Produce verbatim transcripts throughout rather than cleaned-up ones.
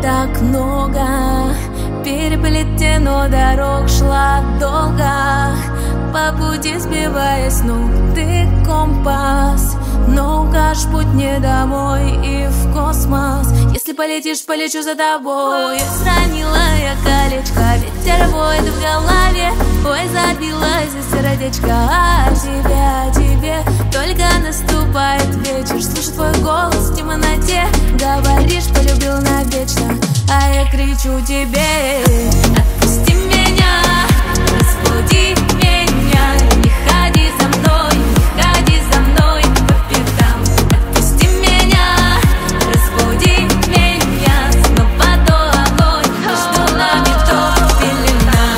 так много, переплетено дорог, шла долго, по пути сбиваясь с ног. Ты компас, но укажешь путь не домой и в космос. Если полетишь, полечу за тобой. Сранила я колечко, ветер воет в голове. Ой, забилось сердечко, а тебе, а тебе только наступает вечер. Слышу твой голос в темноте, говоришь, полюбил навечно, а я кричу тебе: отпусти меня, разбуди меня, не ходи за мной, не ходи за мной по пятам. Отпусти меня, разбуди меня, снова то огонь, между нами то пелена.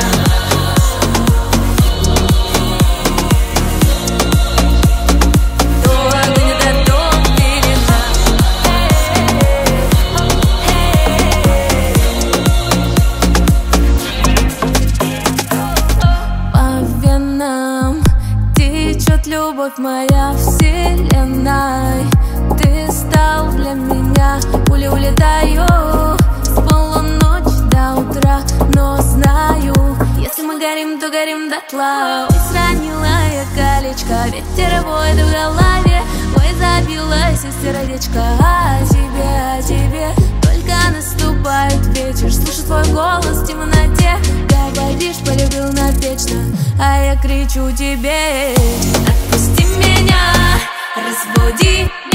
То огонь, это то пелена. По венам течет любовь моя вселенной. Ты стал для меня, пули улетаю с полуночи до утра. Но знаю, если мы горим, то горим дотла. Ой, сранила я колечко, ветер воет в голове. Ой, забилось сердечко, а тебе, а тебе только наступает вечер. Слышу твой голос в темноте, говоришь, полюбил навечно, а я кричу тебе: отпусти меня, разбуди